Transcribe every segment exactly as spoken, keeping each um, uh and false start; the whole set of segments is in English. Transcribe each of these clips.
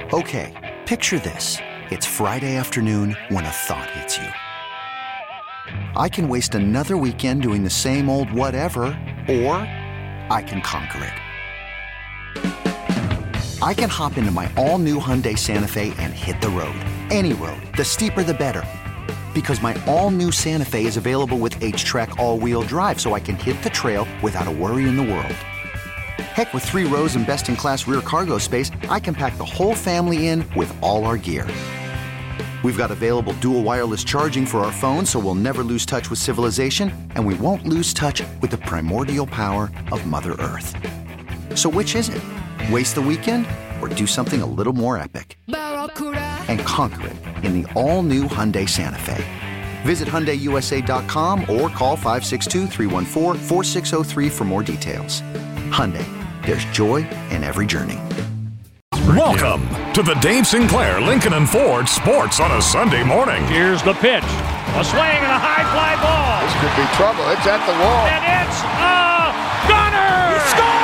Okay, picture this. It's Friday afternoon when a thought hits you. I can waste another weekend doing the same old whatever, or I can conquer it. I can hop into my all-new Hyundai Santa Fe and hit the road. Any road. The steeper, the better. Because my all-new Santa Fe is available with H-Track all-wheel drive, so I can hit the trail without a worry in the world. Heck, with three rows and best-in-class rear cargo space, I can pack the whole family in with all our gear. We've got available dual wireless charging for our phones, so we'll never lose touch with civilization, and we won't lose touch with the primordial power of Mother Earth. So which is it? Waste the weekend or do something a little more epic? And conquer it in the all-new Hyundai Santa Fe. Visit Hyundai U S A dot com or call five six two, three one four, four six zero three for more details. Hyundai, there's joy in every journey. Welcome to the Dave Sinclair Lincoln and Ford Sports on a Sunday morning. Here's the pitch. A swing and a high fly ball. This could be trouble. It's at the wall. And it's a gunner! He scores!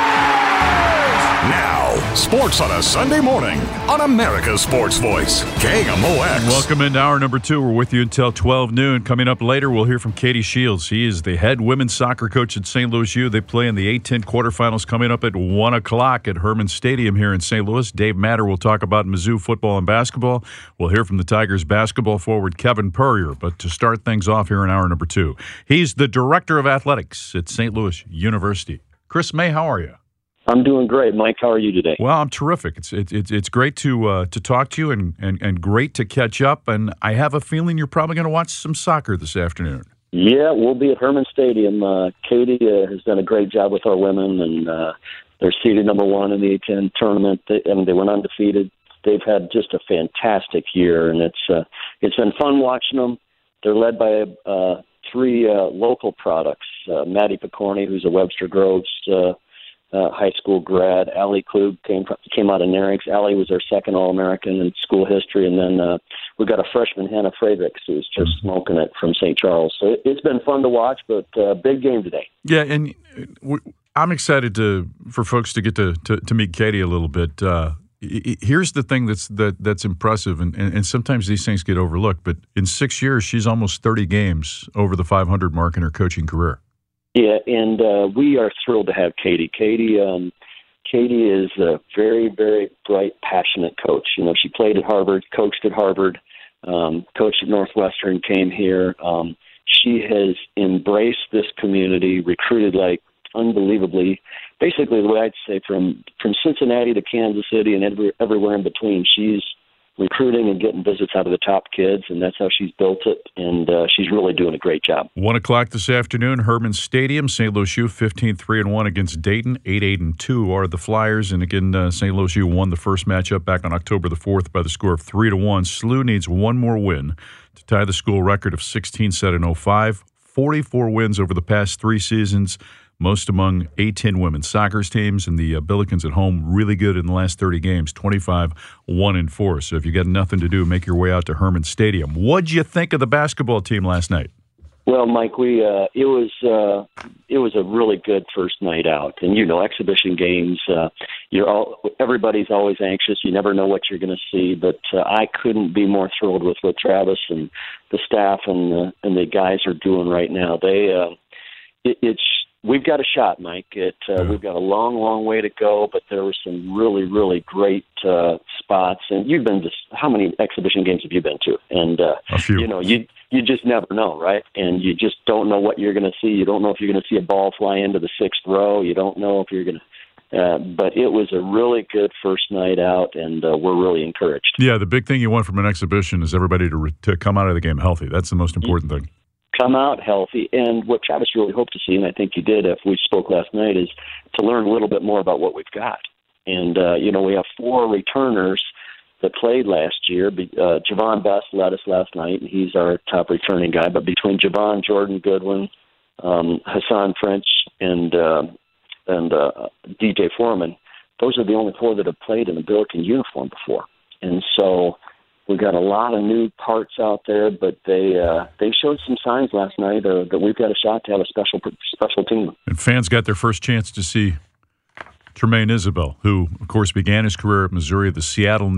Now, sports on a Sunday morning on America's Sports Voice, K M O X. Welcome into hour number two. We're with you until twelve noon. Coming up later, we'll hear from Katie Shields. He is the head women's soccer coach at Saint Louis U. They play in the A ten quarterfinals coming up at one o'clock at Herman Stadium here in Saint Louis. Dave Matter will talk about Mizzou football and basketball. We'll hear from the Tigers basketball forward Kevin Purrier. But to start things off here in hour number two, he's the director of athletics at Saint Louis University. Chris May, how are you? I'm doing great, Mike. How are you today? Well, I'm terrific. It's it's it's, it's great to uh, to talk to you and, and, and great to catch up. And I have a feeling you're probably going to watch some soccer this afternoon. Yeah, we'll be at Herman Stadium. Uh, Katie uh, has done a great job with our women, and uh, they're seeded number one in the A ten tournament. They, I mean, they went undefeated. They've had just a fantastic year, and it's uh, it's been fun watching them. They're led by uh, three uh, local products: uh, Maddie Picorni, who's a Webster Groves Uh, Uh, high school grad. Allie Klug came from, came out of Narix. Allie was our second All-American in school history, and then uh, we got a freshman, Hannah Fredericks, who's just smoking it from Saint Charles. So it, it's been fun to watch, but uh, big game today. Yeah, and we, I'm excited to for folks to get to, to, to meet Katie a little bit. Uh, here's the thing that's that that's impressive, and, and, and sometimes these things get overlooked, but in six years, she's almost thirty games over the five hundred mark in her coaching career. Yeah, and uh, we are thrilled to have Katie. Katie, um, Katie is a very, very bright, passionate coach. You know, she played at Harvard, coached at Harvard, um, coached at Northwestern, came here. Um, she has embraced this community, recruited like unbelievably. Basically, the way I'd say, from from Cincinnati to Kansas City and every, everywhere in between, she's recruiting and getting visits out of the top kids, and that's how she's built it, and uh, she's really doing a great job. One o'clock this afternoon, Herman Stadium. Saint Louis U fifteen three and one against Dayton. eight eight and two are the Flyers, and again, uh, Saint Louis U won the first matchup back on October the fourth by the score of three to one. S L U needs one more win to tie the school record of sixteen seven and oh five. forty-four wins over the past three seasons, most among A ten women's soccer teams, and the uh, Billikens at home really good in the last thirty games, twenty-five one and four. So if you got nothing to do, make your way out to Herman Stadium. What'd you think of the basketball team last night? Well, Mike, we uh, it was uh, it was a really good first night out, and you know, exhibition games. Uh, you're all everybody's always anxious. You never know what you're going to see, but uh, I couldn't be more thrilled with what Travis and the staff and the, and the guys are doing right now. They uh, it, it's. We've got a shot, Mike. It, uh, we've got a long, long way to go, but there were some really, really great uh, spots. And you've been to how many exhibition games have you been to? And uh, a few. You know, you you just never know, right? And you just don't know what you're going to see. You don't know if you're going to see a ball fly into the sixth row. You don't know if you're going to. Uh, but it was a really good first night out, and uh, we're really encouraged. Yeah, the big thing you want from an exhibition is everybody to re- to come out of the game healthy. That's the most important thing. Come out healthy. And what Travis really hoped to see, and I think you did if we spoke last night, is to learn a little bit more about what we've got. And, uh, you know, we have four returners that played last year. Uh, Javon Best led us last night, and he's our top returning guy. But between Javon, Jordan Goodwin, um, Hassan French, and uh, and uh, D J Foreman, those are the only four that have played in a Billiken uniform before. And so we've got a lot of new parts out there, but they uh, they showed some signs last night uh, that we've got a shot to have a special special team. And fans got their first chance to see Tremaine Isabel, who, of course, began his career at Missouri, the Seattle native,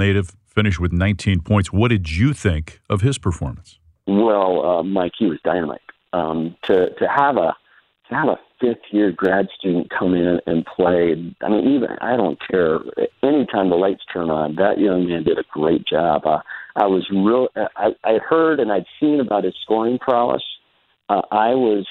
finished with nineteen points. What did you think of his performance? Well, uh, Mike, he was dynamite. Um, to to have a to have a fifth year grad student come in and play. I mean, even I don't care. Anytime the lights turn on, that young man did a great job. Uh, I was real. I, I heard and I'd seen about his scoring prowess. Uh, I was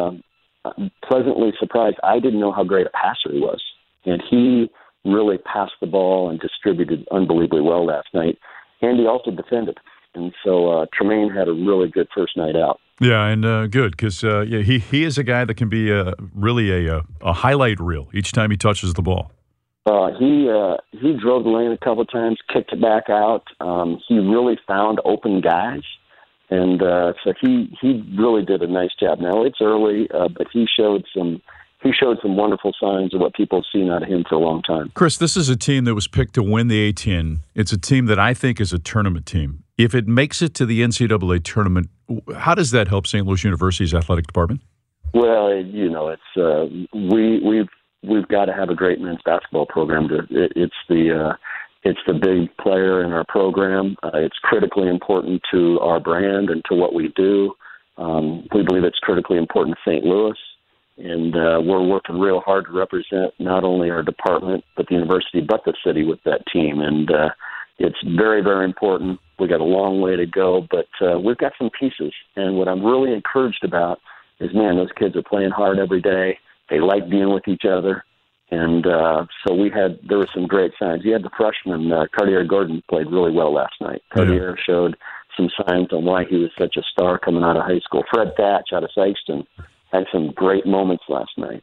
uh, pleasantly surprised. I didn't know how great a passer he was, and he really passed the ball and distributed unbelievably well last night. And he also defended. And so uh, Tremaine had a really good first night out. Yeah, and uh, good, because uh, yeah, he, he is a guy that can be uh, really a, a a highlight reel each time he touches the ball. Uh, he uh, he drove the lane a couple of times, kicked it back out. Um, he really found open guys. And uh, so he, he really did a nice job. Now, it's early, uh, but he showed some he showed some wonderful signs of what people have seen out of him for a long time. Chris, this is a team that was picked to win the A ten. It's a team that I think is a tournament team. If it makes it to the N C double A tournament, how does that help Saint Louis University's athletic department? Well, you know, it's uh, we we've we've got to have a great men's basketball program. To it, it's the uh, it's the big player in our program. Uh, it's critically important to our brand and to what we do. Um, we believe it's critically important to Saint Louis, and uh, we're working real hard to represent not only our department but the university, but the city with that team. And uh, it's very, very important. We got a long way to go, but uh, we've got some pieces. And what I'm really encouraged about is, man, those kids are playing hard every day. They like being with each other. And uh, so we had, there were some great signs. You had the freshman, uh, Cartier Gordon, played really well last night. Cartier yeah. showed some signs on why he was such a star coming out of high school. Fred Thatch out of Sykeston had some great moments last night.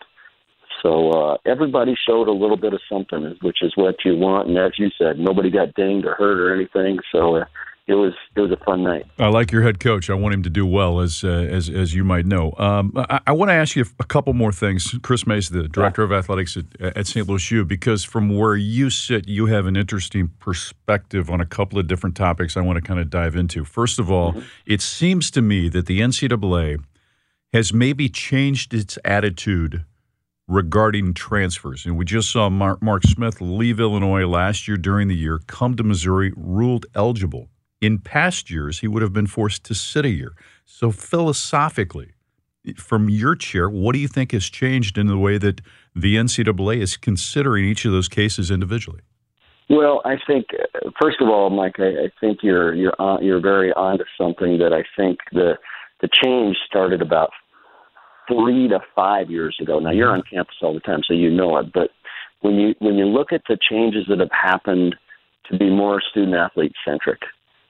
So uh, everybody showed a little bit of something, which is what you want. And as you said, nobody got dinged or hurt or anything. So uh, it was it was a fun night. I like your head coach. I want him to do well, as uh, as as you might know. Um, I, I want to ask you a couple more things. Chris Mays, the director yeah. of athletics at, at Saint Louis U, because from where you sit, you have an interesting perspective on a couple of different topics I want to kind of dive into. First of all, mm-hmm. it seems to me that the N C double A has maybe changed its attitude regarding transfers. And we just saw Mark, Mark Smith leave Illinois last year during the year, come to Missouri, ruled eligible. In past years, he would have been forced to sit a year. So philosophically, from your chair, what do you think has changed in the way that the N C double A is considering each of those cases individually? Well, I think, first of all, Mike, I, I think you're you're on, you're very onto something that I think the the change started about three to five years ago. Now, you're on campus all the time, so you know it. But when you when you look at the changes that have happened to be more student-athlete centric,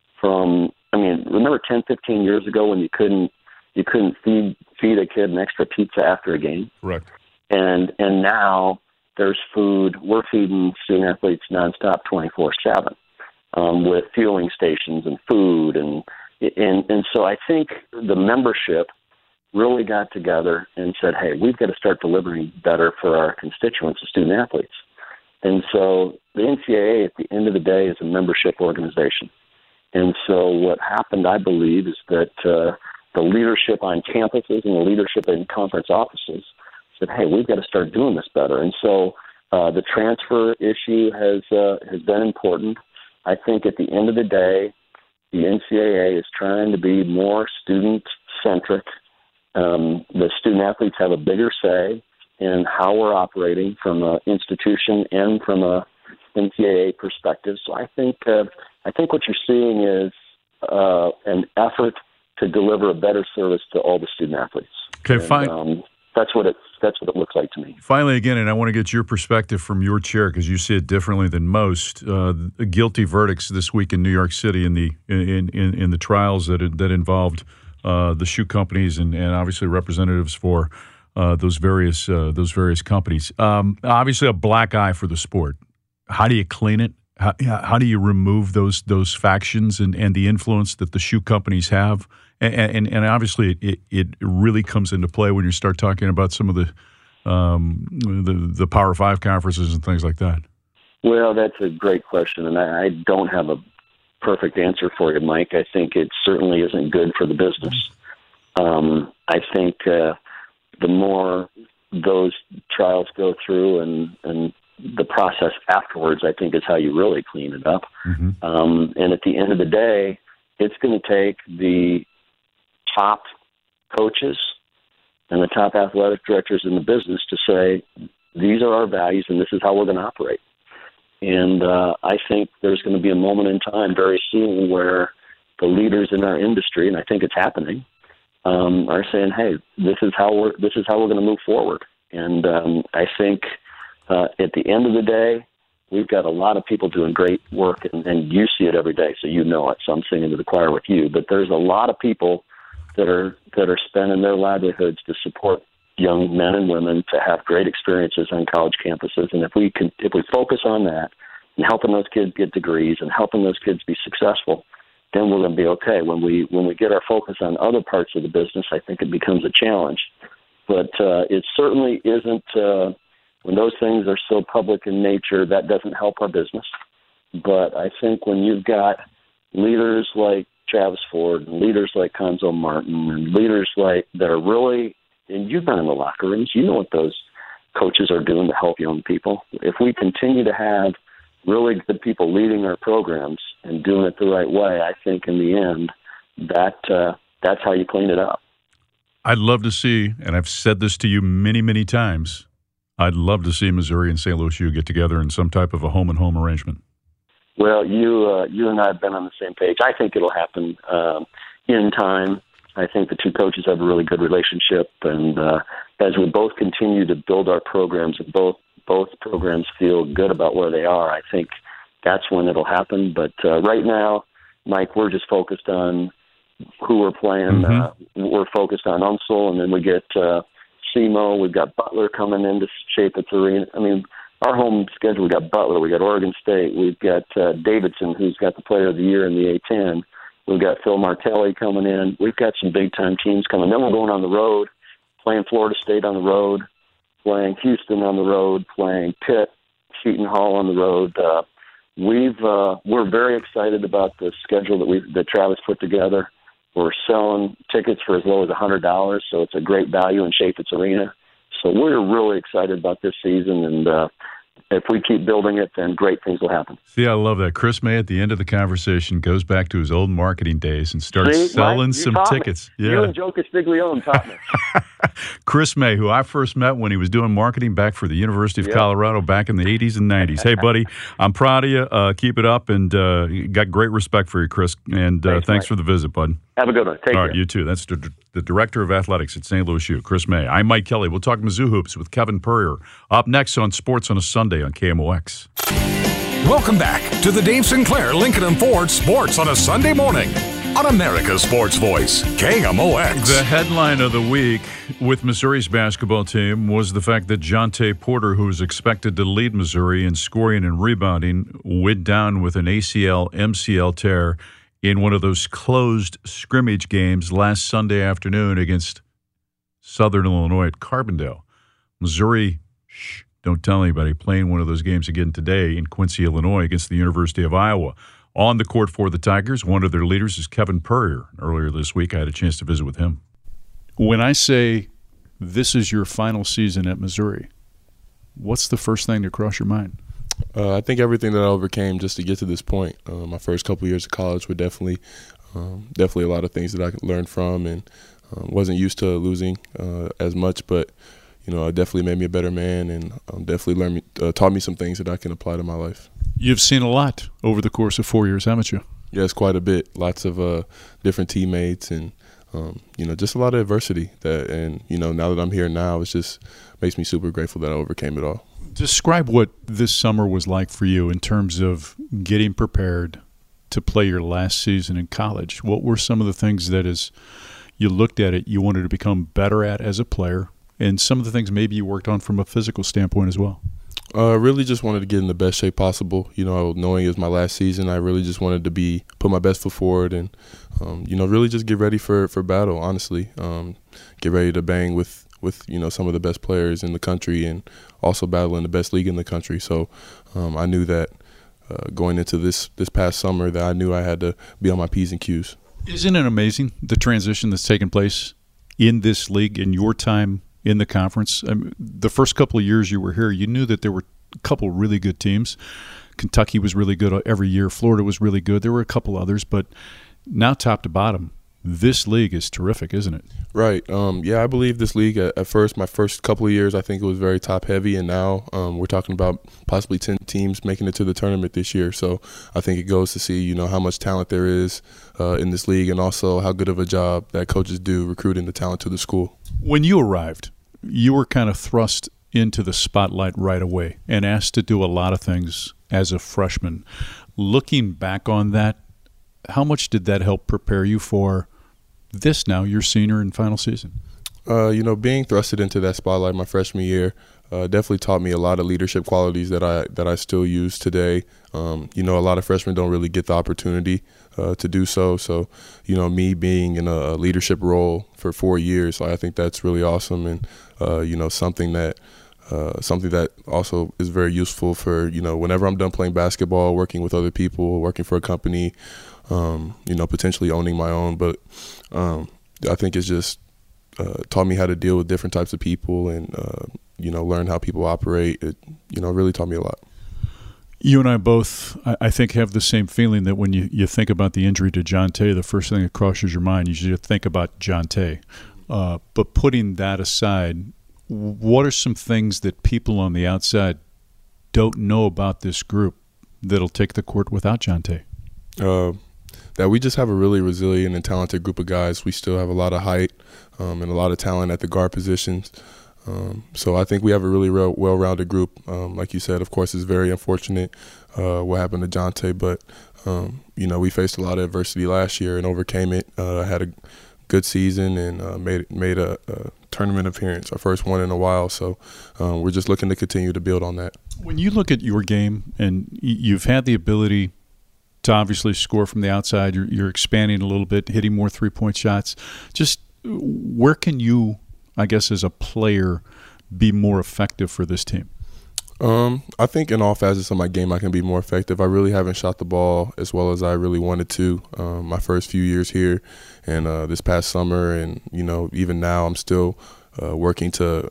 from I mean, remember ten, fifteen years ago when you couldn't you couldn't feed feed a kid an extra pizza after a game? Correct. And and now there's food. We're feeding student-athletes nonstop, twenty-four seven, um, with fueling stations and food. And, and, and so I think the membership really got together and said, hey, we've got to start delivering better for our constituents, the student-athletes. And so the N C double A, at the end of the day, is a membership organization. And so what happened, I believe, is that uh, the leadership on campuses and the leadership in conference offices said, hey, we've got to start doing this better. And so uh, the transfer issue has uh, has been important. I think at the end of the day, the N C double A is trying to be more student-centric. Um, the student-athletes have a bigger say in how we're operating from an institution and from a N C double A perspective. So I think uh, I think what you're seeing is uh, an effort to deliver a better service to all the student-athletes. Okay, and, fine. Um, that's what it's that's what it looks like to me. Finally, again, and I want to get your perspective from your chair because you see it differently than most. Uh, guilty verdicts this week in New York City in the in in, in the trials that that involved uh, the shoe companies and, and obviously representatives for uh, those various uh, those various companies. Um, obviously, a black eye for the sport. How do you clean it? How, how do you remove those those factions and, and the influence that the shoe companies have? And, and, and obviously, it, it really comes into play when you start talking about some of the, um, the the Power Five conferences and things like that. Well, that's a great question, and I, I don't have a perfect answer for you, Mike. I think it certainly isn't good for the business. Um, I think uh, the more those trials go through and, and the process afterwards, I think, is how you really clean it up. Mm-hmm. Um, and at the end of the day, it's going to take the top coaches and the top athletic directors in the business to say, these are our values and this is how we're going to operate. And uh, I think there's going to be a moment in time very soon where the leaders in our industry, and I think it's happening, um, are saying, "Hey, this is how we're this is how we're going to move forward." And um, I think uh, at the end of the day, we've got a lot of people doing great work, and, and you see it every day, so you know it. So I'm singing to the choir with you. But there's a lot of people that are that are spending their livelihoods to support young men and women to have great experiences on college campuses. And if we can, if we focus on that and helping those kids get degrees and helping those kids be successful, then we're going to be okay. When we when we get our focus on other parts of the business, I think it becomes a challenge. But uh, it certainly isn't. Uh, when those things are so public in nature, that doesn't help our business. But I think when you've got leaders like Travis Ford and leaders like Cuonzo Martin and leaders like that are really, and you've been in the locker rooms, you know what those coaches are doing to help young people. If we continue to have really good people leading our programs and doing it the right way, I think in the end, that uh, that's how you clean it up. I'd love to see, and I've said this to you many, many times, I'd love to see Missouri and Saint Louis U get together in some type of a home-and-home arrangement. Well, you uh, you and I have been on the same page. I think it'll happen um, in time. I think the two coaches have a really good relationship, and uh, as we both continue to build our programs and both both programs feel good about where they are, I think that's when it'll happen. But uh, right now, Mike, we're just focused on who we're playing. Mm-hmm. Uh, we're focused on Unsel, and then we get uh, S E M O. We've got Butler coming in to shape its arena. I mean, our home schedule, we got Butler, we got Oregon State, we've got uh, Davidson, who's got the Player of the Year in the A ten. We've got Phil Martelli coming in. We've got some big-time teams coming. Then we're going on the road, playing Florida State on the road, playing Houston on the road, playing Pitt, Seton Hall on the road. Uh, we've uh, we're very excited about the schedule that we that Travis put together. We're selling tickets for as low as one hundred dollars, so it's a great value in Chaifetz Arena. So we're really excited about this season, and uh, if we keep building it, then great things will happen. See, I love that. Chris May, at the end of the conversation, goes back to his old marketing days and starts See, selling Mike, some tickets. Me. Yeah. You and Joe Castiglione taught me. Chris May, who I first met when he was doing marketing back for the University of yep. Colorado back in the eighties and nineties. Hey, buddy, I'm proud of you. Uh, keep it up, and uh, got great respect for you, Chris. And uh, thanks, thanks Mike. for the visit, bud. Have a good one. Take All care. right, you too. That's the, the Director of Athletics at Saint Louis U, Chris May. I'm Mike Kelly. We'll talk Mizzou Hoops with Kevin Purrier up next on Sports on a Sunday on K M O X. Welcome back to the Dave Sinclair Lincoln and Ford Sports on a Sunday morning on America's Sports Voice, K M O X. The headline of the week with Missouri's basketball team was the fact that Jontay Porter, who was expected to lead Missouri in scoring and rebounding, went down with an A C L M C L tear in one of those closed scrimmage games last Sunday afternoon against Southern Illinois at Carbondale. Missouri, shh, don't tell anybody, playing one of those games again today in Quincy, Illinois against the University of Iowa. On the court for the Tigers, one of their leaders is Kevin Purrier. Earlier this week, I had a chance to visit with him. When I say this is your final season at Missouri, what's the first thing to cross your mind? Uh, I think everything that I overcame just to get to this point. Uh, my first couple of years of college were definitely, um, definitely a lot of things that I learned from, and uh, wasn't used to losing uh, as much. But you know, it definitely made me a better man, and um, definitely learned me, uh, taught me some things that I can apply to my life. You've seen a lot over the course of four years, haven't you? Yes, quite a bit. Lots of uh, different teammates, and um, you know, just a lot of adversity. That, and you know, now that I'm here now, it just makes me super grateful that I overcame it all. Describe what this summer was like for you in terms of getting prepared to play your last season in college. What were some of the things that, as you looked at it, you wanted to become better at as a player, and some of the things maybe you worked on from a physical standpoint as well? Uh, really just wanted to get in the best shape possible. You know, knowing it was my last season, I really just wanted to be put my best foot forward, and um, you know, really just get ready for, for battle. Honestly, um, get ready to bang with. with, you know, some of the best players in the country, and also battling the best league in the country. So um, I knew that uh, going into this this past summer that I knew I had to be on my P's and Q's. Isn't it amazing, the transition that's taken place in this league in your time in the conference? I mean, the first couple of years you were here, you knew that there were a couple really good teams. Kentucky was really good every year. Florida was really good. There were a couple others, but now top to bottom, this league is terrific, isn't it? Right. Um, yeah, I believe this league at, at first, my first couple of years, I think it was very top heavy, and now um, we're talking about possibly ten teams making it to the tournament this year. So I think it goes to see, you know, how much talent there is uh, in this league, and also how good of a job that coaches do recruiting the talent to the school. When you arrived, you were kind of thrust into the spotlight right away and asked to do a lot of things as a freshman. Looking back on that, how much did that help prepare you for this now, your senior and final season? Uh, you know, being thrusted into that spotlight my freshman year uh, definitely taught me a lot of leadership qualities that I that I still use today. Um, you know, a lot of freshmen don't really get the opportunity uh, to do so. So, you know, me being in a leadership role for four years, I think that's really awesome, and uh, you know, something that uh, something that also is very useful for, you know, whenever I'm done playing basketball, working with other people, working for a company. Um, you know, potentially owning my own, but um, I think it's just uh, taught me how to deal with different types of people and, uh, you know, learn how people operate. It, you know, really taught me a lot. You and I both, I think, have the same feeling that when you, you think about the injury to Jonte, the first thing that crosses your mind, you should think about Jonte. Uh, but putting that aside, what are some things that people on the outside don't know about this group that'll take the court without Jonte? Uh, that we just have a really resilient and talented group of guys. We still have a lot of height um, and a lot of talent at the guard positions. Um, so I think we have a really real, well-rounded group. Um, like you said, of course, it's very unfortunate uh, what happened to Jonte, but, um, you know, we faced a lot of adversity last year and overcame it. Uh, had a good season and uh, made made a, a tournament appearance, our first one in a while. So um, we're just looking to continue to build on that. When you look at your game and you've had the ability to obviously score from the outside, you're, you're expanding a little bit, hitting more three-point shots. Just where can you, I guess, as a player, be more effective for this team? Um, I think in all facets of my game, I can be more effective. I really haven't shot the ball as well as I really wanted to um, my first few years here and uh, this past summer. And, you know, even now I'm still uh, working to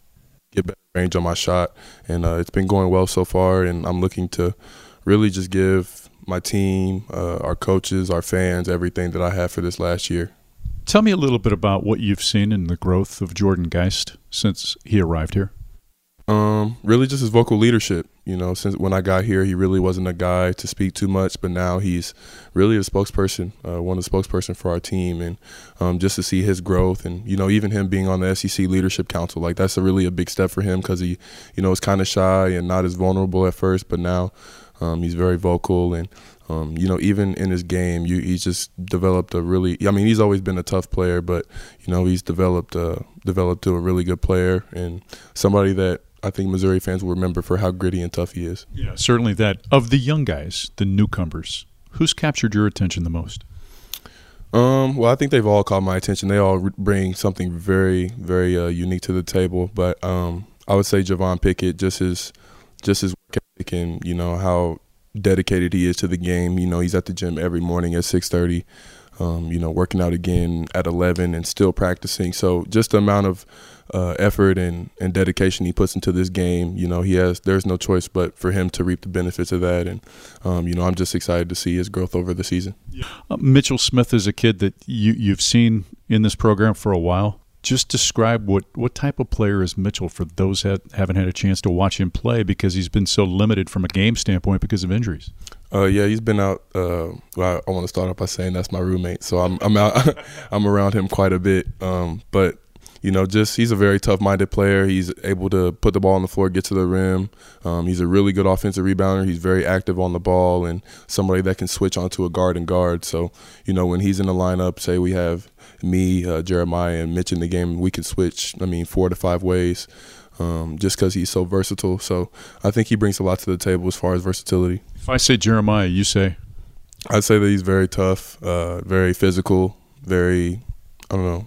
get better range on my shot. And uh, it's been going well so far, and I'm looking to really just give my team, uh, our coaches, our fans, everything that I had for this last year. Tell me a little bit about what you've seen in the growth of Jordan Geist since he arrived here. Um, really just his vocal leadership. You know, since when I got here, he really wasn't a guy to speak too much, but now he's really a spokesperson, uh, one of the spokesperson for our team. And um, just to see his growth and, you know, even him being on the S E C Leadership Council, like that's a really a big step for him because he, you know, was kind of shy and not as vulnerable at first, but now um, he's very vocal. And, um, you know, even in his game, you, he's just developed a really – I mean, he's always been a tough player, but, you know, he's developed, uh, developed to a really good player and somebody that I think Missouri fans will remember for how gritty and tough he is. Yeah, certainly that. Of the young guys, the newcomers, who's captured your attention the most? Um, well, I think they've all caught my attention. They all bring something very, very uh, unique to the table. But um, I would say Javon Pickett, just his, just his work ethic and, you know, how dedicated he is to the game. You know, he's at the gym every morning at six thirty, um, you know, working out again at eleven and still practicing. So just the amount of uh, effort and, and dedication he puts into this game, you know, he has, there's no choice but for him to reap the benefits of that. And, um, you know, I'm just excited to see his growth over the season. Uh, Mitchell Smith is a kid that you, you've seen in this program for a while. Just describe what, what type of player is Mitchell for those that haven't had a chance to watch him play because he's been so limited from a game standpoint because of injuries. Uh, yeah, he's been out. Uh, well, I, I want to start off by saying that's my roommate, so I'm I'm out. I'm around him quite a bit. Um, but you know, just he's a very tough-minded player. He's able to put the ball on the floor, get to the rim. Um, he's a really good offensive rebounder. He's very active on the ball and somebody that can switch onto a guard and guard. So you know, when he's in the lineup, say we have me, uh, Jeremiah, and Mitch in the game, we can switch. I mean, four to five ways. Um, just because he's so versatile. So I think he brings a lot to the table as far as versatility. If I say Jeremiah, you say? I'd say that he's very tough, uh, very physical, very, I don't know,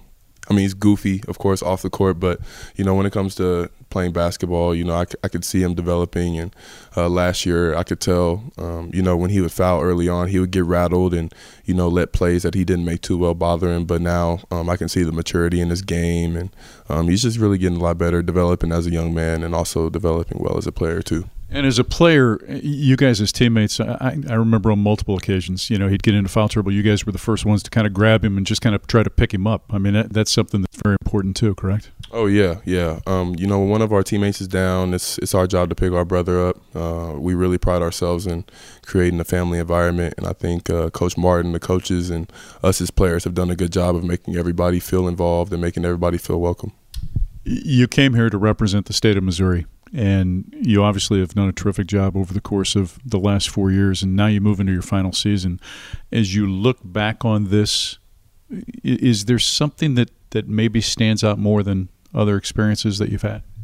I mean, he's goofy, of course, off the court, but, you know, when it comes to playing basketball, you know, I, I could see him developing. And uh, last year, I could tell, um, you know, when he would foul early on, he would get rattled and, you know, let plays that he didn't make too well bother him. But now um, I can see the maturity in his game, and um, he's just really getting a lot better, developing as a young man and also developing well as a player, too. And as a player, you guys as teammates, I, I remember on multiple occasions, you know, he'd get into foul trouble. You guys were the first ones to kind of grab him and just kind of try to pick him up. I mean, that, that's something that's very important too, correct? Oh, yeah, yeah. Um, you know, when one of our teammates is down, it's it's our job to pick our brother up. Uh, we really pride ourselves in creating a family environment, and I think uh, Coach Martin, the coaches, and us as players have done a good job of making everybody feel involved and making everybody feel welcome. You came here to represent the state of Missouri, and you obviously have done a terrific job over the course of the last four years, and now you move into your final season. As you look back on this, is there something that, that maybe stands out more than other experiences that you've had?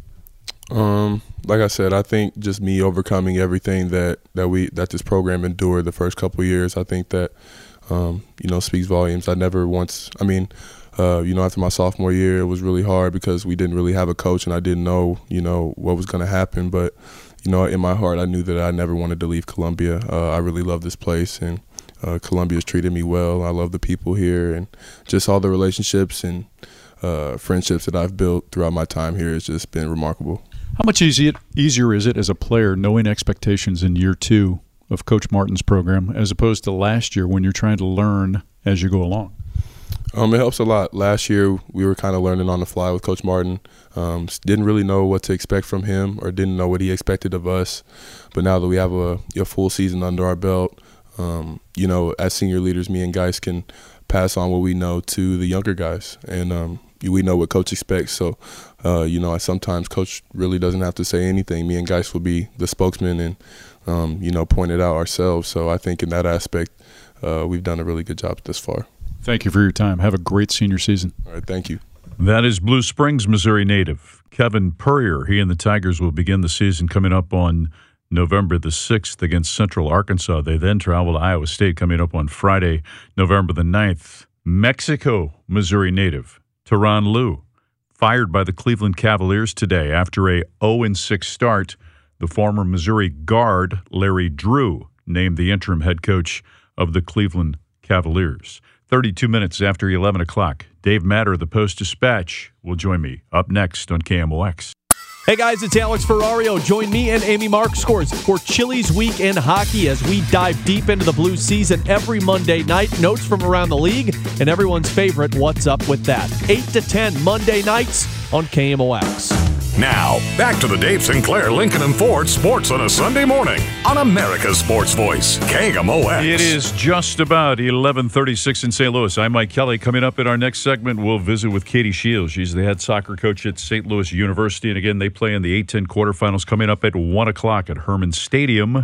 Um, like I said, I think just me overcoming everything that, that we that this program endured the first couple of years, I think that, um, you know, speaks volumes. I never once – I mean – Uh, you know, after my sophomore year, it was really hard because we didn't really have a coach, and I didn't know, you know, what was going to happen. But, you know, in my heart, I knew that I never wanted to leave Columbia. Uh, I really love this place, and uh, Columbia's treated me well. I love the people here, and just all the relationships and uh, friendships that I've built throughout my time here has just been remarkable. How much easy, easier is it as a player knowing expectations in year two of Coach Martin's program as opposed to last year when you're trying to learn as you go along? Um, it helps a lot. Last year, we were kind of learning on the fly with Coach Martin. Um, didn't really know what to expect from him or didn't know what he expected of us. But now that we have a, a full season under our belt, um, you know, as senior leaders, me and guys can pass on what we know to the younger guys. And um, we know what Coach expects. So, uh, you know, sometimes Coach really doesn't have to say anything. Me and guys will be the spokesman and, um, you know, point it out ourselves. So I think in that aspect, uh, we've done a really good job thus far. Thank you for your time. Have a great senior season. All right, thank you. That is Blue Springs, Missouri native Kevin Purrier. He and the Tigers will begin the season coming up on November the sixth against Central Arkansas. They then travel to Iowa State coming up on Friday, November the ninth. Mexico, Missouri native Tyronn Lue, fired by the Cleveland Cavaliers today after a oh and six start. The former Missouri guard, Larry Drew, named the interim head coach of the Cleveland Cavaliers. thirty-two minutes after eleven o'clock, Dave Matter of the Post-Dispatch will join me up next on K M O X. Hey guys, it's Alex Ferrario. Join me and Amy Markscores for Chili's Week in Hockey as we dive deep into the Blues season every Monday night. Notes from around the league and everyone's favorite What's Up With That. eight to ten Monday nights on K M O X. Now, back to the Dave Sinclair Lincoln and Ford Sports on a Sunday morning on America's Sports Voice, K M O X. It is just about eleven thirty-six in Saint Louis. I'm Mike Kelly. Coming up in our next segment, we'll visit with Katie Shields. She's the head soccer coach at Saint Louis University. And again, they play in the eight ten quarterfinals coming up at one o'clock at Herman Stadium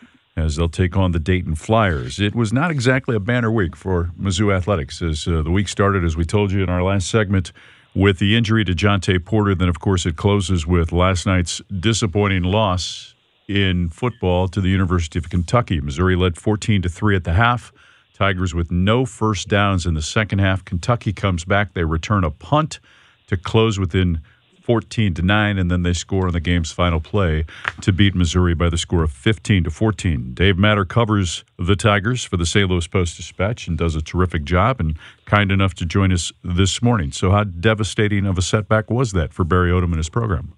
as they'll take on the Dayton Flyers. It was not exactly a banner week for Mizzou Athletics as uh, the week started, as we told you in our last segment, with the injury to Jontay Porter. Then, of course, it closes with last night's disappointing loss in football to the University of Kentucky. Missouri led fourteen to three at the half. Tigers with no first downs in the second half. Kentucky comes back. They return a punt to close within fourteen to nine, and then they score on the game's final play to beat Missouri by the score of fifteen to fourteen. Dave Matter covers the Tigers for the Saint Louis Post-Dispatch and does a terrific job, and kind enough to join us this morning. So how devastating of a setback was that for Barry Odom and his program?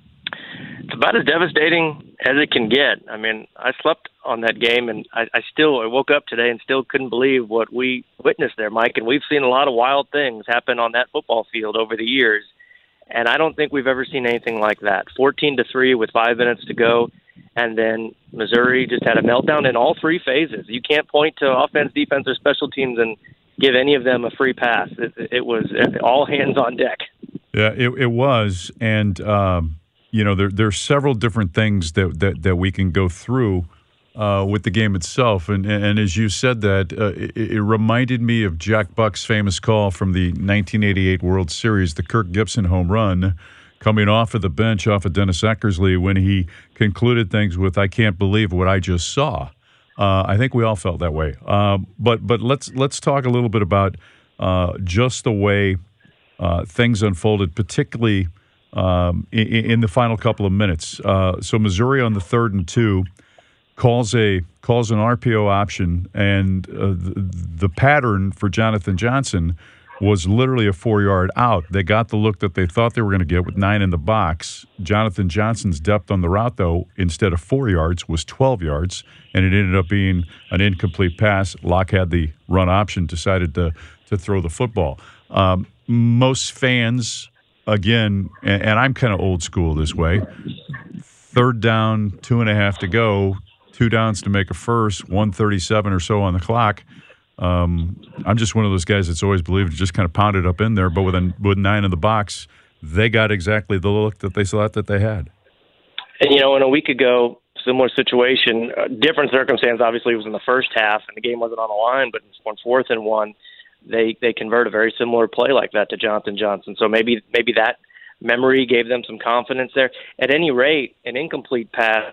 It's about as devastating as it can get. I mean, I slept on that game, and I, I still I woke up today and still couldn't believe what we witnessed there, Mike. And we've seen a lot of wild things happen on that football field over the years. And I don't think we've ever seen anything like that. fourteen to three with five minutes to go, and then Missouri just had a meltdown in all three phases. You can't point to offense, defense, or special teams and give any of them a free pass. It, it was all hands on deck. Yeah, it, it was. And, um, you know, there there's several different things that, that, that we can go through Uh, with the game itself. And, and as you said that, uh, it, it reminded me of Jack Buck's famous call from the nineteen eighty-eight World Series, the Kirk Gibson home run, coming off of the bench off of Dennis Eckersley when he concluded things with, "I can't believe what I just saw." Uh, I think we all felt that way. Uh, but but let's let's talk a little bit about uh, just the way uh, things unfolded, particularly um, in, in the final couple of minutes. Uh, so Missouri on the third and two calls a calls an R P O option, and uh, the, the pattern for Jonathan Johnson was literally a four-yard out. They got the look that they thought they were going to get with nine in the box. Jonathan Johnson's depth on the route, though, instead of four yards, was twelve yards, and it ended up being an incomplete pass. Locke had the run option, decided to to throw the football. Um, most fans, again, and, and I'm kind of old school this way, third down, two and a half to go, two downs to make a first, one thirty-seven or so on the clock. Um, I'm just one of those guys that's always believed to just kind of pound it up in there, but with, a, with nine in the box, they got exactly the look that they thought that they had. And, you know, in a week ago, similar situation, uh, different circumstance, obviously, it was in the first half, and the game wasn't on the line, but on fourth and one, they, they convert a very similar play like that to Jonathan Johnson. So maybe maybe that memory gave them some confidence there. At any rate, an incomplete pass,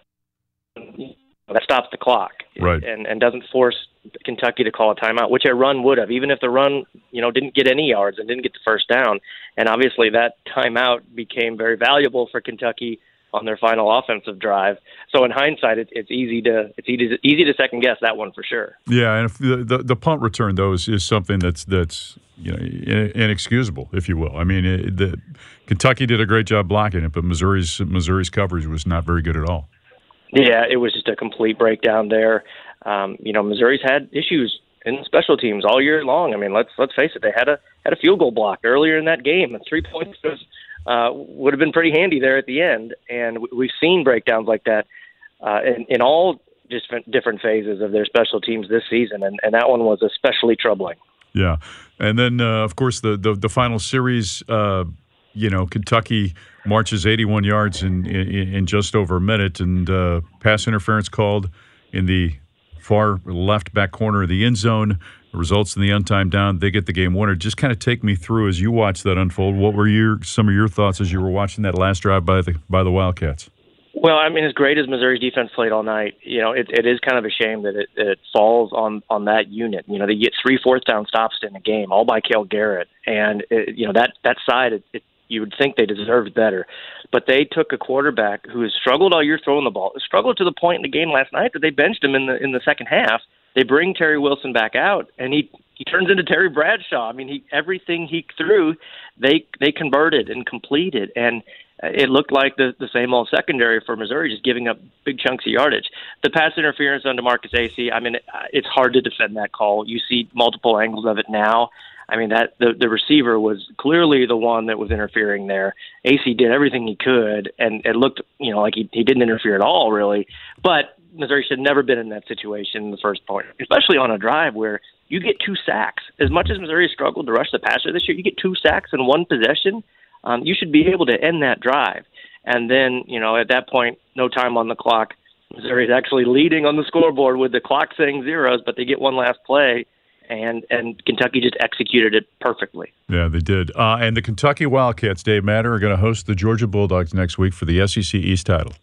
that stops the clock, right, and, and doesn't force Kentucky to call a timeout, which a run would have, even if the run, you know, didn't get any yards and didn't get the first down. And obviously that timeout became very valuable for Kentucky on their final offensive drive. So in hindsight, it, it's easy to it's easy, easy to second guess that one for sure. Yeah, and if the, the the punt return though is, is something that's that's you know inexcusable, if you will. I mean, it, the Kentucky did a great job blocking it, but Missouri's Missouri's coverage was not very good at all. Yeah, it was just a complete breakdown there. Um, you know, Missouri's had issues in special teams all year long. I mean, let's let's face it, they had a had a field goal block earlier in that game, and three points was, uh, would have been pretty handy there at the end. And we've seen breakdowns like that uh, in, in all different different phases of their special teams this season, and, and that one was especially troubling. Yeah, and then uh, of course the the, the final series. Uh, You know, Kentucky marches eighty-one yards in, in, in just over a minute, and uh, pass interference called in the far left back corner of the end zone. Results in the untimed down. They get the game winner. Just kind of take me through as you watched that unfold. What were your some of your thoughts as you were watching that last drive by the by the Wildcats? Well, I mean, as great as Missouri's defense played all night, you know, it, it is kind of a shame that it, it falls on, on that unit. You know, they get three fourth down stops in the game, all by Cale Garrett, and it, you know that that side it. it you would think they deserved better. But they took a quarterback who has struggled all year throwing the ball, struggled to the point in the game last night that they benched him in the in the second half. They bring Terry Wilson back out, and he, he turns into Terry Bradshaw. I mean, he everything he threw, they they converted and completed, and it looked like the, the same old secondary for Missouri, just giving up big chunks of yardage. The pass interference on DeMarcus Acey, I mean, it's hard to defend that call. You see multiple angles of it now. I mean, that the, the receiver was clearly the one that was interfering there. Acey did everything he could, and it looked, you know, like he, he didn't interfere at all, really. But Missouri should have never been in that situation in the first point, especially on a drive where you get two sacks. As much as Missouri struggled to rush the passer this year, you get two sacks in one possession. Um, you should be able to end that drive. And then, you know, at that point, no time on the clock. Missouri's actually leading on the scoreboard with the clock saying zeros, but they get one last play. And and Kentucky just executed it perfectly. Yeah, they did. Uh, and the Kentucky Wildcats, Dave Matter, are going to host the Georgia Bulldogs next week for the S E C East title.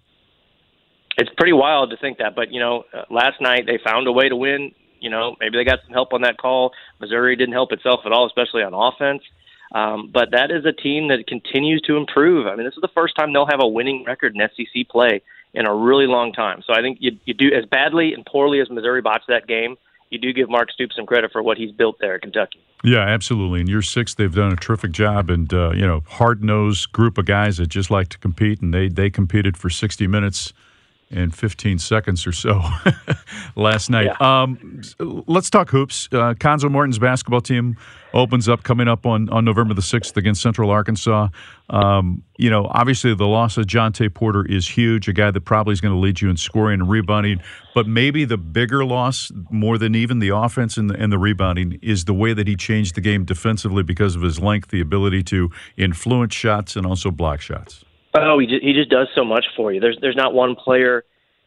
It's pretty wild to think that. But, you know, uh, last night they found a way to win. You know, maybe they got some help on that call. Missouri didn't help itself at all, especially on offense. Um, but that is a team that continues to improve. I mean, this is the first time they'll have a winning record in S E C play in a really long time. So I think you, you do, as badly and poorly as Missouri botched that game, you do give Mark Stoops some credit for what he's built there at Kentucky. Yeah, absolutely. In year six, they've done a terrific job, and uh, you know, hard-nosed group of guys that just like to compete, and they they competed for sixty minutes and fifteen seconds or so last night. Yeah. Um, let's talk hoops. Uh, Conzo Morton's basketball team opens up coming up on, on November the sixth against Central Arkansas. Um, you know, obviously the loss of Jontay Porter is huge, a guy that probably is going to lead you in scoring and rebounding. But maybe the bigger loss, more than even the offense and the, and the rebounding, is the way that he changed the game defensively because of his length, the ability to influence shots and also block shots. Oh, he just, he just does so much for you. There's there's not one player,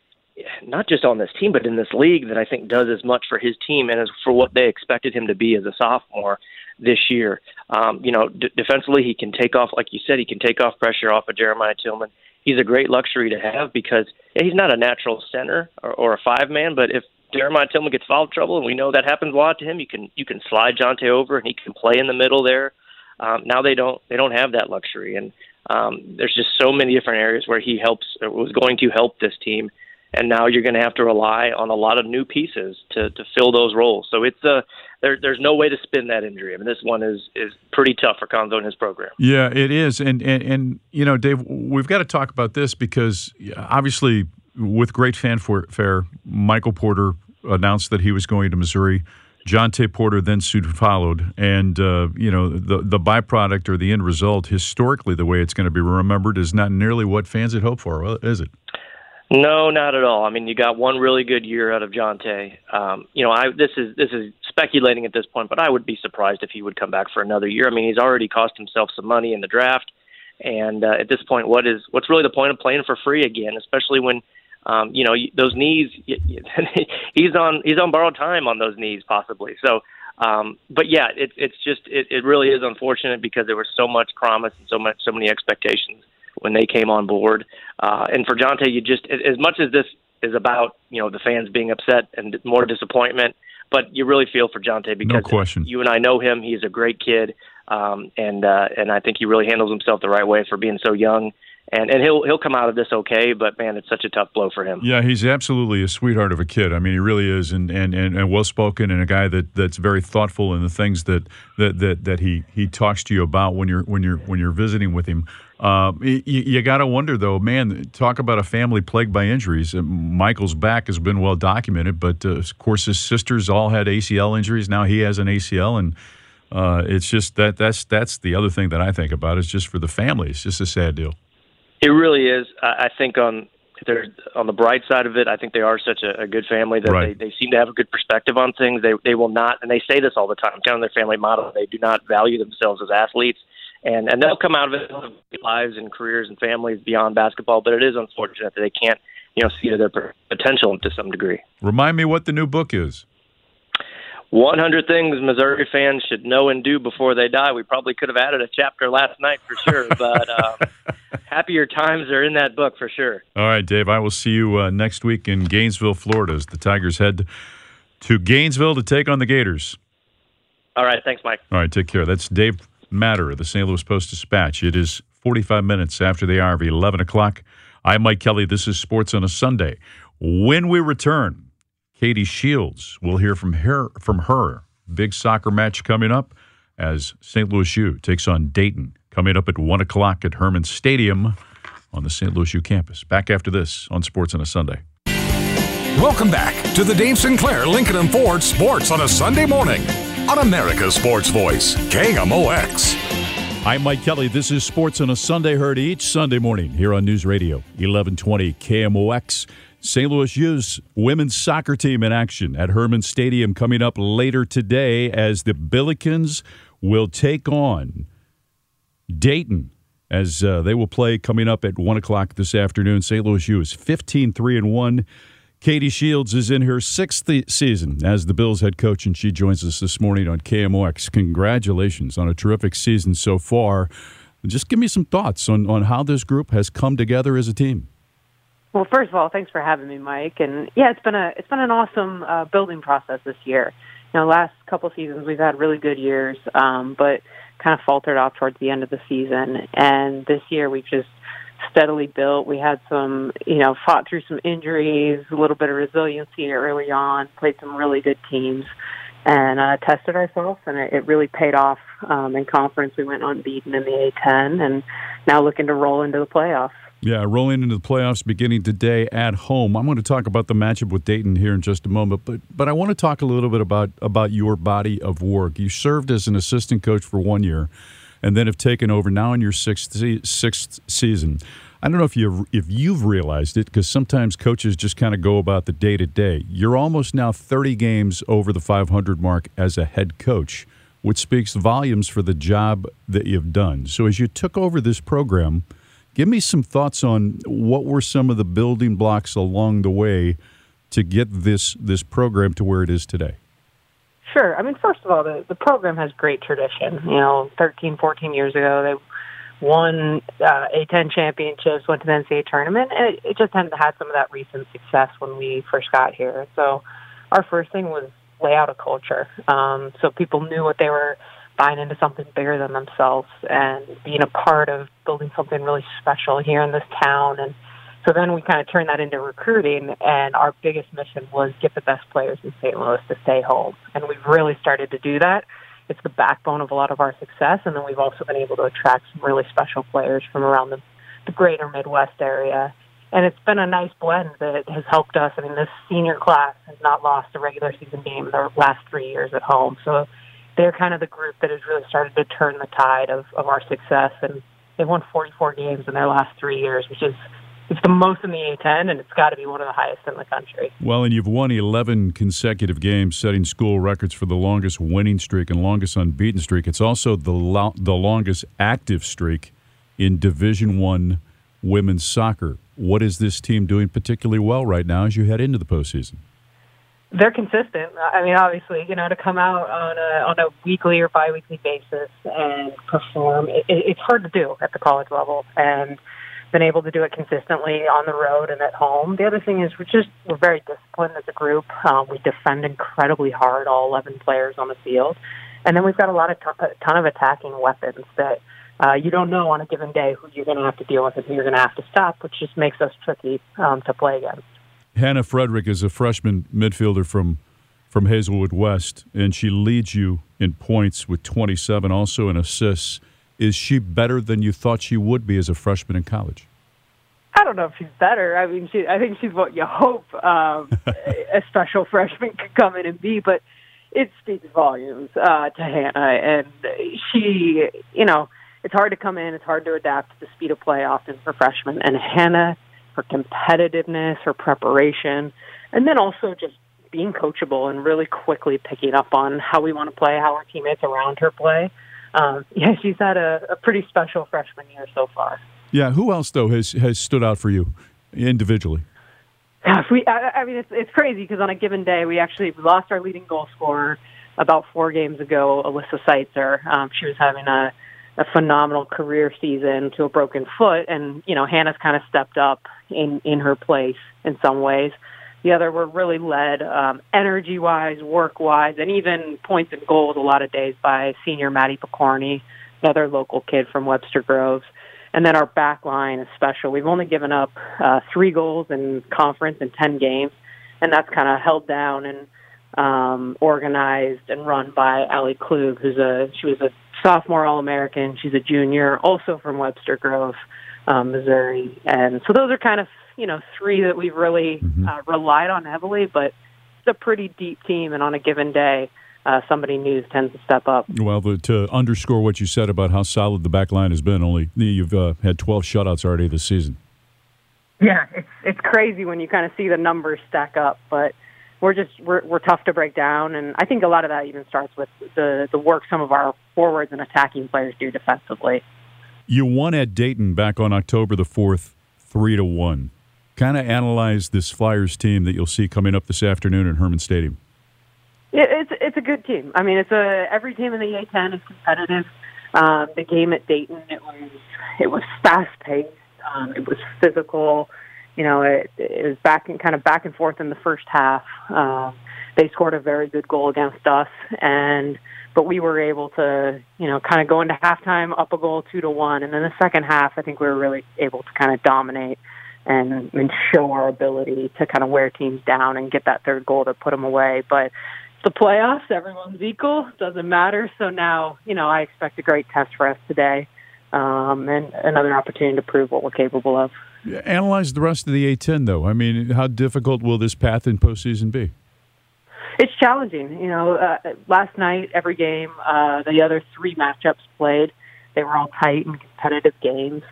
not just on this team, but in this league that I think does as much for his team and as for what they expected him to be as a sophomore this year. Um, you know, d- defensively, he can take off, like you said, he can take off pressure off of Jeremiah Tillman. He's a great luxury to have because yeah, he's not a natural center or, or a five-man, but if Jeremiah Tillman gets foul trouble, and we know that happens a lot to him, you can you can slide Jontay over and he can play in the middle there. Um, now they don't they don't have that luxury, and um, there's just so many different areas where he helps or was going to help this team, and now you're going to have to rely on a lot of new pieces to, to fill those roles. So it's a there, there's no way to spin that injury. I mean, this one is is pretty tough for Cuonzo and his program. Yeah, it is, and and and you know, Dave, we've got to talk about this because obviously, with great fanfare, Michael Porter announced that he was going to Missouri. Jontay Porter then soon followed, and uh, you know the the byproduct or the end result, historically, the way it's going to be remembered, is not nearly what fans had hoped for, is it? No, not at all. I mean, you got one really good year out of Jontay. Um, you know, I this is this is speculating at this point, but I would be surprised if he would come back for another year. I mean, he's already cost himself some money in the draft, and uh, at this point, what is what's really the point of playing for free again, especially when Um, you know, those knees, he's on, he's on borrowed time on those knees possibly. So, um, but yeah, it's, it's just, it, it really is unfortunate because there was so much promise and so much, so many expectations when they came on board. Uh, and for Jontay, you just, as much as this is about, you know, the fans being upset and more disappointment, but you really feel for Jontay because no question. You and I know him. He's a great kid. Um, and, uh, and I think he really handles himself the right way for being so young. And and he'll he'll come out of this okay, but man, it's such a tough blow for him. Yeah, he's absolutely a sweetheart of a kid. I mean, he really is, and and, and, and well spoken, and a guy that, that's very thoughtful in the things that that, that, that he, he talks to you about when you're when you're when you're visiting with him. Uh, you you got to wonder though, man. Talk about a family plagued by injuries. Michael's back has been well documented, but uh, of course his sisters all had A C L injuries. Now he has an A C L, and uh, it's just that that's that's the other thing that I think about. It's just for the family. It's just a sad deal. It really is. I think on they're on the bright side of it, I think they are such a, a good family that right. they, they seem to have a good perspective on things. They they will not, and they say this all the time, kind of their family motto. They do not value themselves as athletes, and and they'll come out of it with lives and careers and families beyond basketball. But it is unfortunate that they can't, you know, see to their potential to some degree. Remind me what the new book is. one hundred Things Missouri fans should know and do before they die. We probably could have added a chapter last night for sure, but um, happier times are in that book for sure. All right, Dave, I will see you uh, next week in Gainesville, Florida, as the Tigers head to Gainesville to take on the Gators. All right, thanks, Mike. All right, take care. That's Dave Matter of the Saint Louis Post-Dispatch. It is forty-five minutes after the hour of eleven o'clock. I'm Mike Kelly. This is Sports on a Sunday. When we return, Katie Shields, we'll hear from her. From her. Big soccer match coming up as Saint Louis U takes on Dayton, coming up at one o'clock at Hermann Stadium on the Saint Louis U campus. Back after this on Sports on a Sunday. Welcome back to the Dave Sinclair Lincoln and Ford Sports on a Sunday morning on America's Sports Voice, K M O X. I'm Mike Kelly. This is Sports on a Sunday, heard each Sunday morning here on News Radio, eleven twenty K M O X. Saint Louis U's women's soccer team in action at Hermann Stadium coming up later today as the Billikens will take on Dayton as uh, they will play coming up at one o'clock this afternoon. Saint Louis U is fifteen three and one. Katie Shields is in her sixth season as the Bills head coach, and she joins us this morning on K M O X. Congratulations on a terrific season so far. Just give me some thoughts on, on how this group has come together as a team. Well, first of all, thanks for having me, Mike. And yeah, it's been a it's been an awesome uh, building process this year. You know, last couple seasons we've had really good years, um, but kind of faltered off towards the end of the season. And this year we've just steadily built. We had some, you know, fought through some injuries, a little bit of resiliency early on, played some really good teams, and uh, tested ourselves, and it, it really paid off. Um, in conference, we went unbeaten in the A ten, and now looking to roll into the playoffs. Yeah, rolling into the playoffs beginning today at home. I'm going to talk about the matchup with Dayton here in just a moment, but but I want to talk a little bit about, about your body of work. You served as an assistant coach for one year and then have taken over now in your sixth sixth season. I don't know if you've, if you've realized it, because sometimes coaches just kind of go about the day-to-day. You're almost now thirty games over the five hundred mark as a head coach, which speaks volumes for the job that you've done. So as you took over this program, give me some thoughts on what were some of the building blocks along the way to get this this program to where it is today. Sure. I mean, first of all, the, the program has great tradition. You know, thirteen, fourteen years ago, they won uh, A ten championships, went to the N C double A tournament, and it, it just hadn't had some of that recent success when we first got here. So our first thing was lay out a culture um, so people knew what they were buying into something bigger than themselves and being a part of building something really special here in this town. And so then we kind of turned that into recruiting, and our biggest mission was get the best players in Saint Louis to stay home. And we've really started to do that. It's the backbone of a lot of our success, and then we've also been able to attract some really special players from around the, the greater Midwest area. And it's been a nice blend that has helped us. I mean, this senior class has not lost a regular season game in the last three years at home. So they're kind of the group that has really started to turn the tide of, of our success. And they've won forty-four games in their last three years, which is it's the most in the A ten, and it's got to be one of the highest in the country. Well, and you've won eleven consecutive games, setting school records for the longest winning streak and longest unbeaten streak. It's also the lo- the longest active streak in Division One women's soccer. What is this team doing particularly well right now as you head into the postseason? They're consistent. I mean, obviously, you know, to come out on a on a weekly or biweekly basis and perform, it, it's hard to do at the college level, and been able to do it consistently on the road and at home. The other thing is we're just we're very disciplined as a group. Um, we defend incredibly hard, all eleven players on the field, and then we've got a lot of t- a ton of attacking weapons that uh, you don't know on a given day who you're going to have to deal with and who you're going to have to stop, which just makes us tricky um, to play against. Hannah Frederick is a freshman midfielder from from Hazelwood West, and she leads you in points with twenty-seven, also in assists. Is she better than you thought she would be as a freshman in college? I don't know if she's better. I mean, she, I think she's what you hope um, a special freshman could come in and be, but it speaks volumes uh, to Hannah. And she, you know, it's hard to come in. It's hard to adapt to the speed of play often for freshmen. And Hannah, her competitiveness, her preparation, and then also just being coachable and really quickly picking up on how we want to play, how our teammates around her play. Um, yeah, she's had a, a pretty special freshman year so far. Yeah, who else, though, has, has stood out for you individually? Yeah, if we, I, I mean, it's it's crazy because on a given day, we actually lost our leading goal scorer about four games ago, Alyssa Seitzer. Um, she was having a, a phenomenal career season to a broken foot, and, you know, Hannah's kind of stepped up in, in her place in some ways. The other were really led um, energy-wise, work-wise, and even points and goals a lot of days by senior Maddie Picorni, another local kid from Webster Groves. And then our back line is special. We've only given up uh, three goals in conference in ten games, and that's kind of held down and um, organized and run by Allie Klug, who's a she was a sophomore All-American. She's a junior, also from Webster Grove, um, Missouri. And so those are kind of you know, three that we've really mm-hmm. uh, relied on heavily, but it's a pretty deep team, and on a given day, uh, somebody new tends to step up. Well, the, to underscore what you said about how solid the back line has been, only you've uh, had twelve shutouts already this season. Yeah, it's it's crazy when you kind of see the numbers stack up, but we're just we're we're tough to break down, and I think a lot of that even starts with the the work some of our forwards and attacking players do defensively. You won at Dayton back on October the fourth, three to one. Kind of analyze this Flyers team that you'll see coming up this afternoon at Herman Stadium. Yeah, it's it's a good team. I mean, it's a every team in the A ten is competitive. Um, the game at Dayton, it was it was fast paced. Um, it was physical. You know, it, it was back and kind of back and forth in the first half. Um, they scored a very good goal against us, and but we were able to, you know, kind of go into halftime up a goal two to one, and then the second half, I think we were really able to kind of dominate and, and show our ability to kind of wear teams down and get that third goal to put them away. But the playoffs, everyone's equal, doesn't matter. So now, you know, I expect a great test for us today, um, and another opportunity to prove what we're capable of. Analyze the rest of the A ten, though. I mean, how difficult will this path in postseason be? It's challenging. You know, uh, last night, every game, uh, the other three matchups played, they were all tight and competitive games.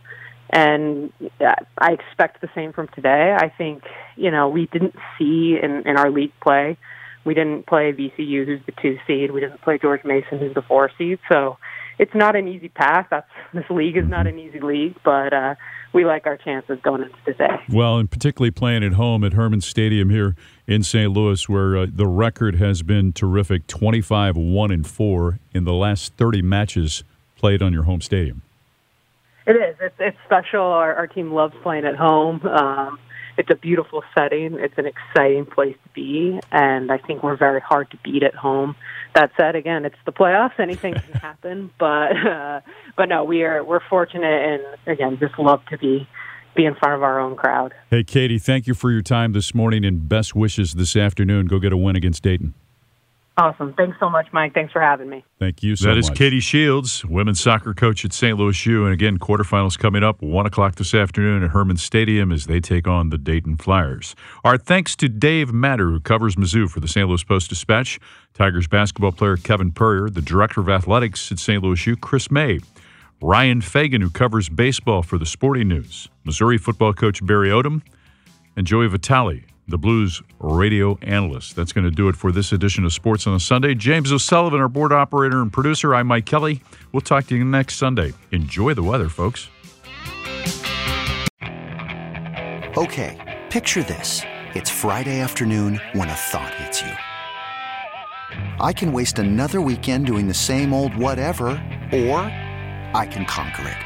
And I expect the same from today. I think, you know, we didn't see in, in our league play, we didn't play V C U, who's the two seed. We didn't play George Mason, who's the four seed. So it's not an easy path. That's, this league is not an easy league, but uh, we like our chances going into today. Well, and particularly playing at home at Herman Stadium here in Saint Louis, where uh, the record has been terrific, twenty-five one and four in the last thirty matches played on your home stadium. It is. It's, it's special. Our, our team loves playing at home. Um, it's a beautiful setting. It's an exciting place to be, and I think we're very hard to beat at home. That said, again, it's the playoffs. Anything can happen, but uh, but no, we are we're fortunate, and again, just love to be be in front of our own crowd. Hey, Katie, thank you for your time this morning, and best wishes this afternoon. Go get a win against Dayton. Awesome. Thanks so much, Mike. Thanks for having me. Thank you so much. That much. is Katie Shields, women's soccer coach at Saint Louis U. And again, quarterfinals coming up, one o'clock this afternoon at Hermann Stadium as they take on the Dayton Flyers. Our thanks to Dave Matter, who covers Mizzou for the Saint Louis Post-Dispatch, Tigers basketball player Kevin Purrier, the director of athletics at Saint Louis U, Chris May, Ryan Fagan, who covers baseball for the Sporting News, Missouri football coach Barry Odom, and Joey Vitale, the Blues radio analyst. That's going to do it for this edition of Sports on a Sunday. James O'Sullivan, our board operator and producer. I'm Mike Kelly. We'll talk to you next Sunday. Enjoy the weather, folks. Okay, picture this. It's Friday afternoon when a thought hits you. I can waste another weekend doing the same old whatever, or I can conquer it.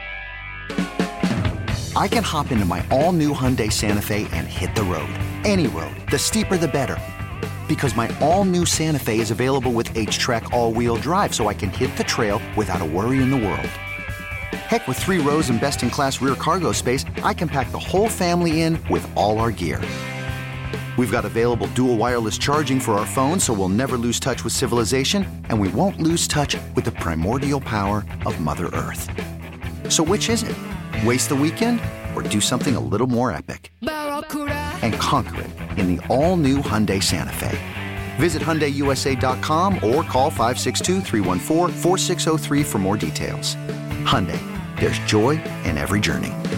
I can hop into my all-new Hyundai Santa Fe and hit the road. Any road. The steeper, the better. Because my all-new Santa Fe is available with H-Track all-wheel drive, so I can hit the trail without a worry in the world. Heck, with three rows and best-in-class rear cargo space, I can pack the whole family in with all our gear. We've got available dual wireless charging for our phones, so we'll never lose touch with civilization, and we won't lose touch with the primordial power of Mother Earth. So which is it? Waste the weekend or do something a little more epic? And conquer it in the all-new Hyundai Santa Fe. Visit Hyundai U S A dot com or call five six two, three one four, four six zero three for more details. Hyundai, there's joy in every journey.